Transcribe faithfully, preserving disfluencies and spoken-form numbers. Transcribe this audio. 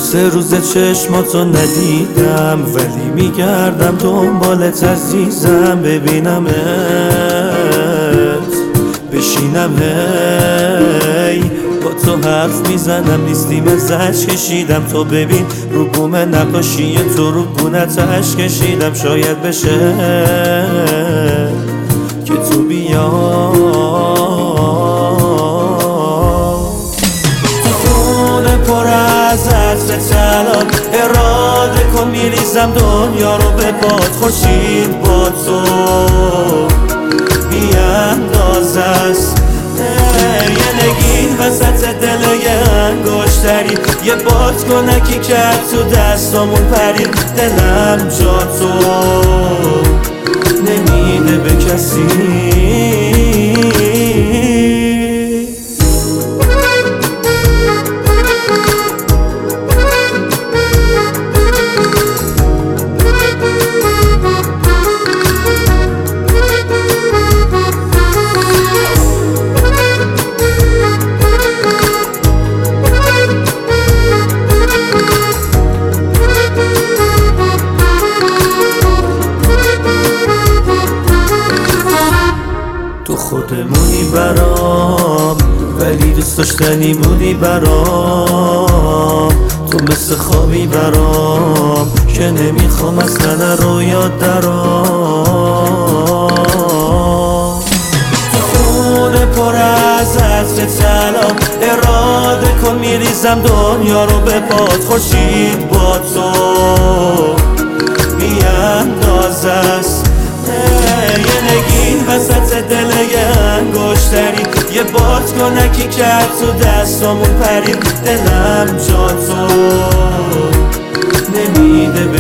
سه روز چشماتو ندیدم، ولی میگردم دنبالت عزیزم. ببینمت بشینم هی با تو حرف میزنم، نیستیم ازش کشیدم. تو ببین رو بوم نقاشی تو رو گونت اشک کشیدم. شاید بشه که تو بیا تو خونه پر از عطر طلا، اراده کن میریزم دنیا رو به باد. خورشید با تو بی انداز است، یه نگین وسط دل یه انگشتری، یه بادکنکی کرد تو دستامون پرید. دلم جا تو نمیده به کسی. خودمونی برام، ولی دوست داشتنی بودی برام. تو مثل خوابی برام که نمیخوام اصلا رو یاد درام. تو خونه پر از عطر طلا، اراده کن میریزم دنیا رو به باد. خورشید با تو بی اندازه است، یه نگین وسط دل یه انگشتری، یه بادکنکی کرد تو دستامون پرید. دلم جا تو نمیده